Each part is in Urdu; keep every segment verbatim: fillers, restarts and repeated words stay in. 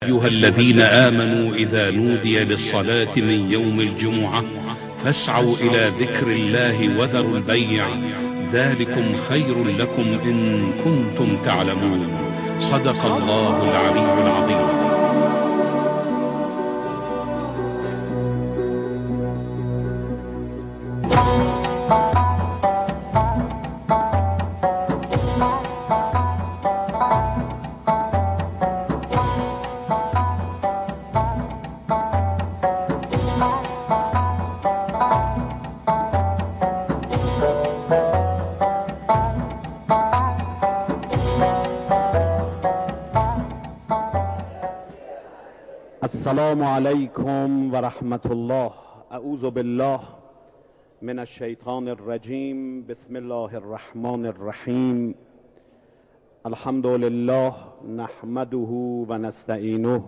أيها الذين آمنوا إذا نودي للصلاة من يوم الجمعة فاسعوا إلى ذكر الله وذروا البيع ذلكم خير لكم إن كنتم تعلمون صدق الله العلي العظيم. السلام علیکم ورحمت اللہ. اعوذ باللہ من الشیطان الرجیم. بسم اللہ الرحمن الرحیم. الحمد للہ نحمده ونستعینه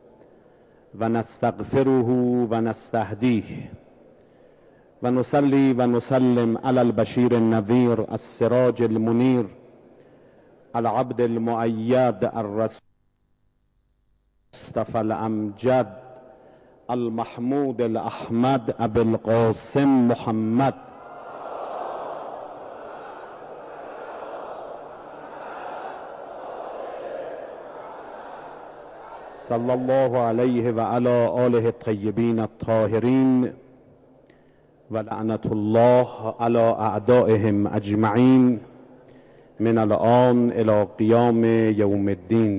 ونستغفره ونستهدیه ونصلی ونسلم علی البشیر النذیر السراج المنیر العبد المؤید الرسول مصطفى الامجد المحمود الاحمد ابو القاسم محمد صلی اللہ علیہ وعلى آلہ الطیبین الطاہرین ولعنت اللہ علی اعدائهم اجمعین من الآن الى قیام یوم الدین.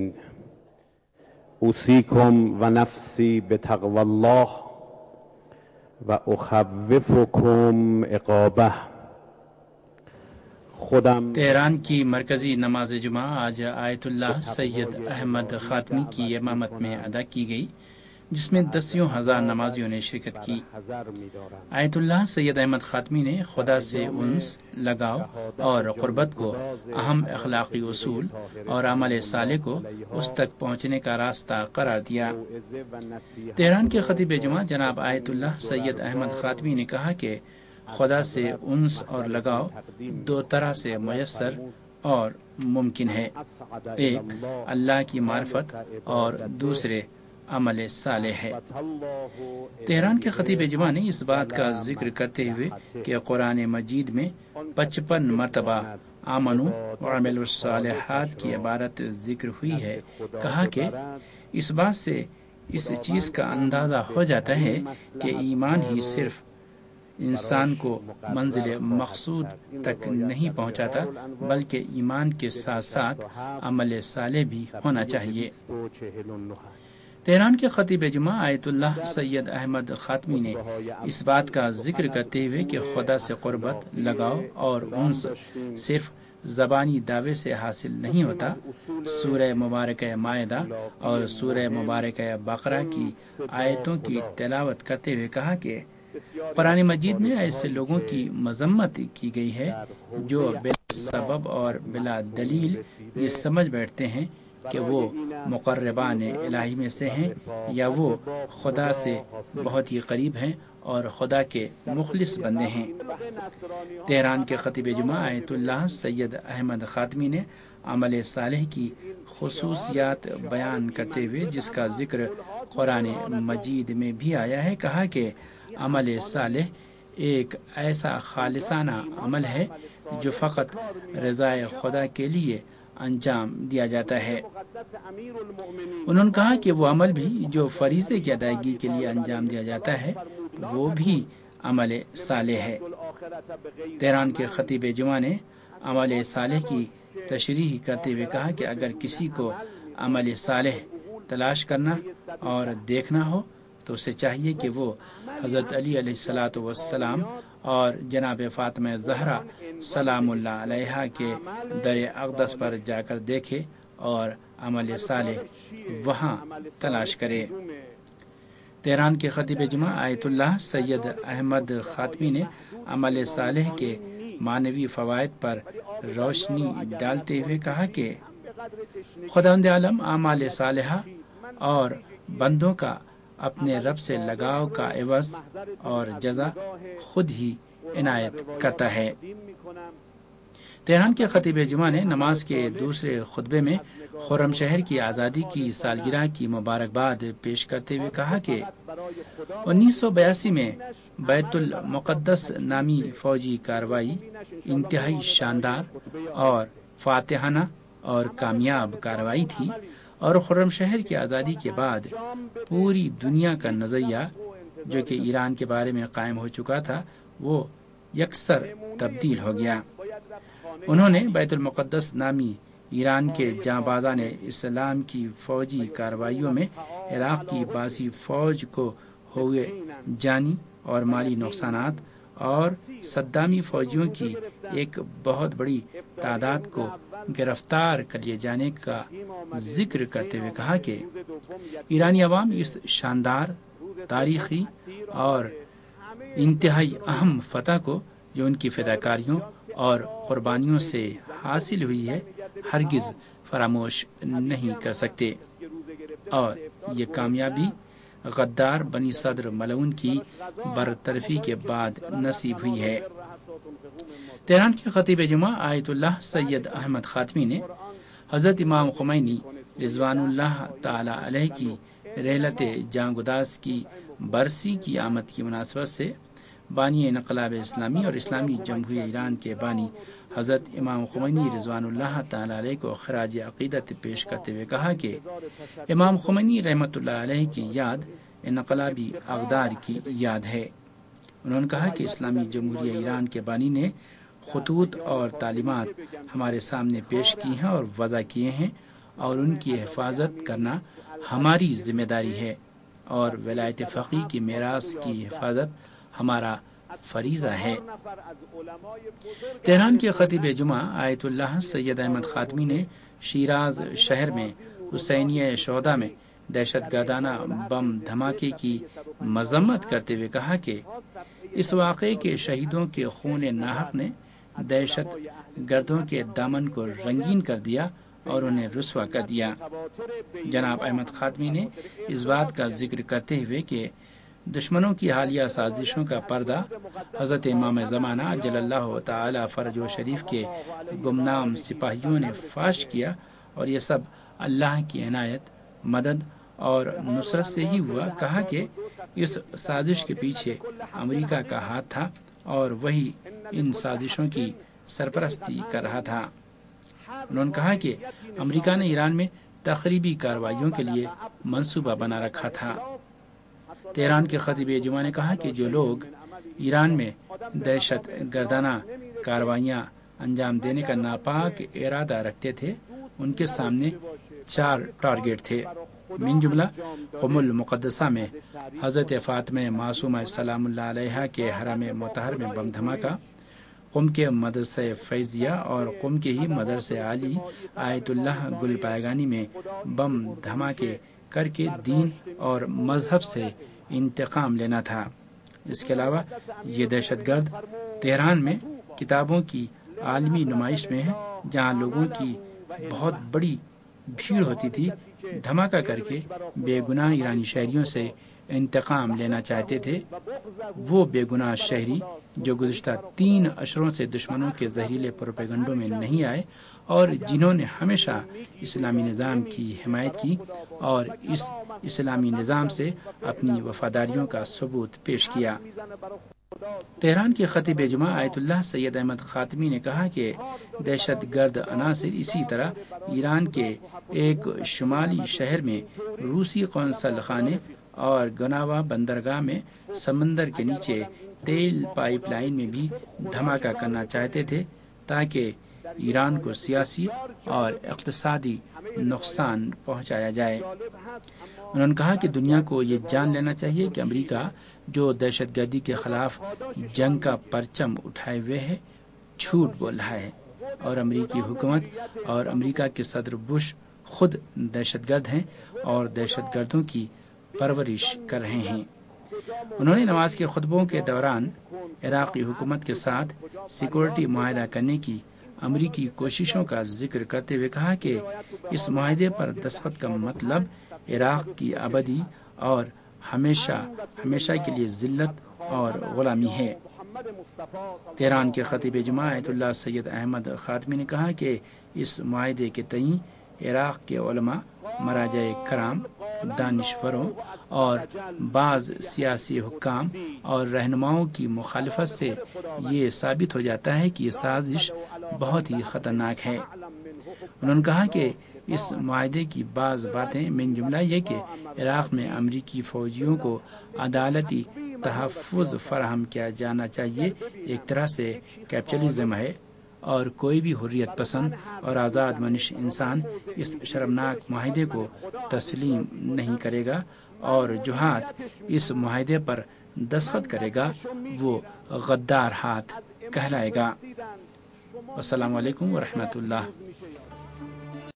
اوصیکم و نفسی بتقوی الله و اخوفکم عقابه. خودم تہران کی مرکزی نماز جمعہ آج آیت اللہ سید احمد خاتمی کی امامت میں ادا کی گئی، جس میں دسیوں ہزار نمازیوں نے شرکت کی. آیت اللہ سید احمد خاتمی نے خدا سے انس، لگاؤ اور قربت کو اہم اخلاقی اصول اور عمل صالح کو اس تک پہنچنے کا راستہ قرار دیا. تہران کے خطیب جمعہ جناب آیت اللہ سید احمد خاتمی نے کہا کہ خدا سے انس اور لگاؤ دو طرح سے میسر اور ممکن ہے، ایک اللہ کی معرفت اور دوسرے عمل صالح ہے. تہران کے خطیب جمعہ نے اس بات کا ذکر کرتے ہوئے کہ قرآن مجید میں پچپن مرتبہ آمنو وعملوا الصالحات کی عبارت ذکر ہوئی ہے، کہا کہ اس بات سے اس چیز کا اندازہ ہو جاتا ہے کہ ایمان ہی صرف انسان کو منزل مقصود تک نہیں پہنچاتا، بلکہ ایمان کے ساتھ ساتھ عمل صالح بھی ہونا چاہیے. تہران کے خطیب جمعہ آیت اللہ سید احمد خاتمی نے اس بات کا ذکر کرتے ہوئے کہ خدا سے قربت، لگاؤ اور انس صرف زبانی دعوے سے حاصل نہیں ہوتا، سورہ مبارکہ مائدہ اور سورہ مبارکہ بقرہ کی آیتوں کی تلاوت کرتے ہوئے کہا کہ قرآن مجید میں ایسے لوگوں کی مذمت کی گئی ہے جو بلا سبب اور بلا دلیل یہ سمجھ بیٹھتے ہیں کہ وہ مقربان الہی میں سے ہیں یا وہ خدا سے بہت ہی قریب ہیں اور خدا کے مخلص بندے ہیں. تہران کے خطیب جمعہ آیت اللہ سید احمد خاتمی نے عمل صالح کی خصوصیات بیان کرتے ہوئے، جس کا ذکر قرآن مجید میں بھی آیا ہے، کہا کہ عمل صالح ایک ایسا خالصانہ عمل ہے جو فقط رضائے خدا کے لیے انجام دیا جاتا ہے. انہوں نے کہا کہ وہ عمل بھی جو فریضے کی ادائیگی کے لیے انجام دیا جاتا ہے وہ بھی عمل صالح ہے. تہران کے خطیب جمعہ نے عمل صالح کی تشریح کرتے ہوئے کہا کہ اگر کسی کو عمل صالح تلاش کرنا اور دیکھنا ہو تو اسے چاہیے کہ وہ حضرت علی علیہ الصلاۃ والسلام اور جناب فاطمہ زہرا سلام اللہ علیہا کے در اقدس پر جا کر دیکھے اور عمل صالح وہاں تلاش کرے. تہران کے خطیب جمعہ آیت اللہ سید احمد خاتمی نے عمل صالح کے معنوی فوائد پر روشنی ڈالتے ہوئے کہا کہ خداوند عالم اعمال صالحہ اور بندوں کا اپنے رب سے لگاؤ کا عوض اور جزا خود ہی عنایت کرتا ہے. تہران کے خطیب جمعہ نے نماز کے دوسرے خطبے میں خرم شہر کی آزادی کی سالگرہ کی مبارکباد پیش کرتے ہوئے کہا کہ انیس سو بیاسی میں بیت المقدس نامی فوجی کارروائی انتہائی شاندار اور فاتحانہ اور کامیاب کارروائی تھی، اور خرم شہر کی آزادی کے بعد پوری دنیا کا نظریہ جو کہ ایران کے بارے میں قائم ہو چکا تھا وہ یکسر تبدیل ہو گیا۔ انہوں نے بیت المقدس نامی ایران کے جاں بازان اسلام کی فوجی کارروائیوں میں عراق کی باسی فوج کو ہوئے جانی اور مالی نقصانات اور صدامی فوجیوں کی ایک بہت بڑی تعداد کو گرفتار کر لیے جانے کا ذکر کرتے ہوئے کہا کہ ایرانی عوام اس شاندار، تاریخی اور انتہائی اہم فتح کو جو ان کی فداکاریوں اور قربانیوں سے حاصل ہوئی ہے ہرگز فراموش نہیں کر سکتے، اور یہ کامیابی غدار بنی صدر ملعون کی برطرفی کے بعد نصیب ہوئی ہے۔ تہران کے خطیب جمعہ آیت اللہ سید احمد خاتمی نے حضرت امام خمینی رضوان اللہ تعالی علیہ کی رحلت جانگداز کی برسی کی آمد کی مناسبت سے بانی انقلاب اسلامی اور اسلامی جمہوریہ ایران کے بانی حضرت امام خمینی رضوان اللہ تعالی علیہ کو خراج عقیدت پیش کرتے ہوئے کہا کہ امام خمینی رحمۃ اللہ علیہ کی یاد انقلابی اقدار کی یاد ہے۔ انہوں نے کہا کہ اسلامی جمہوریہ ایران کے بانی نے خطوط اور تعلیمات ہمارے سامنے پیش کی ہیں اور وضع کیے ہیں، اور ان کی حفاظت کرنا ہماری ذمہ داری ہے، اور ولایت فقیہ کی میراث کی حفاظت ہمارا فریضہ ہے۔ تہران کے خطیب جمعہ آیت اللہ سید احمد خاتمی نے شیراز شہر میں حسینیہ شہداء میں دہشت گردانہ بم دھماکے کی مذمت کرتے ہوئے کہا کہ اس واقعے کے شہیدوں کے خون ناحق نے دہشت گردوں کے دامن کو رنگین کر دیا اور انہیں رسوا کر دیا۔ جناب احمد خاتمی نے اس بات کا ذکر کرتے ہوئے کہ دشمنوں کی حالیہ سازشوں کا پردہ حضرت امام زمانہ جل اللہ تعالی فرج و شریف کے گمنام سپاہیوں نے فاش کیا، اور یہ سب اللہ کی عنایت، مدد اور نصرت سے ہی ہوا۔ کہا کہ اس سازش کے پیچھے امریکہ کا ہاتھ تھا اور وہی ان سازشوں کی سرپرستی کر رہا تھا۔ انہوں نے کہا کہ امریکہ نے ایران میں تخریبی کارروائیوں کے لیے منصوبہ بنا رکھا تھا۔ تہران کے خطیب جمعہ نے کہا کہ جو لوگ ایران میں دہشت گردانہ کارروائیاں انجام دینے کا ناپاک ارادہ رکھتے تھے ان کے سامنے چار ٹارگیٹ تھے، من جملہ قم المقدسہ میں حضرت فاطمہ معصومہ سلام اللہ علیہا کے حرم مطہر میں بم دھماکہ، قم کے مدرسہ فیضیہ اور قم کے ہی مدرسہ عالی آیت اللہ گل پائگانی میں بم دھماکے کر کے دین اور مذہب سے انتقام لینا تھا۔ اس کے علاوہ یہ دہشت گرد تہران میں کتابوں کی عالمی نمائش میں ہے جہاں لوگوں کی بہت بڑی بھیڑ ہوتی تھی، دھماکہ کر کے بے گناہ ایرانی شہریوں سے انتقام لینا چاہتے تھے۔ وہ بے گناہ شہری جو گزشتہ تین عشروں سے دشمنوں کے زہریلے پروپیگنڈوں میں نہیں آئے اور جنہوں نے ہمیشہ اسلامی نظام کی حمایت کی اور اس اسلامی نظام سے اپنی وفاداریوں کا ثبوت پیش کیا۔ تہران کے خطیب جمعہ آیت اللہ سید احمد خاتمی نے کہا کہ دہشت گرد عناصر اسی طرح ایران کے ایک شمالی شہر میں روسی قونصل خانے اور گناوا بندرگاہ میں سمندر کے نیچے تیل پائپ لائن میں بھی دھماکہ کرنا چاہتے تھے تاکہ ایران کو سیاسی اور اقتصادی نقصان پہنچایا جائے۔ انہوں نے کہا کہ دنیا کو یہ جان لینا چاہیے کہ امریکہ جو دہشت گردی کے خلاف جنگ کا پرچم اٹھائے ہوئے ہے جھوٹ بول رہا ہے، اور امریکی حکومت اور امریکہ کے صدر بش خود دہشت گرد ہیں اور دہشت گردوں کی پرورش کر رہے ہیں۔ انہوں نے نماز کے خطبوں کے دوران عراقی حکومت کے ساتھ سیکورٹی معاہدہ کرنے کی امریکی کوششوں کا ذکر کرتے ہوئے کہا کہ اس معاہدے پر دستخط کا مطلب عراق کی ابدی اور ہمیشہ ہمیشہ کے لیے ذلت اور غلامی ہے۔ تہران کے خطیب جمعہ آیت اللہ سید احمد خاتمی نے کہا کہ اس معاہدے کے تئیں عراق کے علماء، مراجع کرام، دانشوروں اور بعض سیاسی حکام اور رہنماؤں کی مخالفت سے یہ ثابت ہو جاتا ہے کہ یہ سازش بہت ہی خطرناک ہے۔ انہوں نے کہا کہ اس معاہدے کی بعض باتیں من جملہ یہ کہ عراق میں امریکی فوجیوں کو عدالتی تحفظ فراہم کیا جانا چاہیے ایک طرح سے کیپٹلزم ہے، اور کوئی بھی حریت پسند اور آزاد منش انسان اس شرمناک معاہدے کو تسلیم نہیں کرے گا، اور جو ہاتھ اس معاہدے پر دستخط کرے گا وہ غدار ہاتھ کہلائے گا۔ السلام علیکم ورحمۃ اللہ۔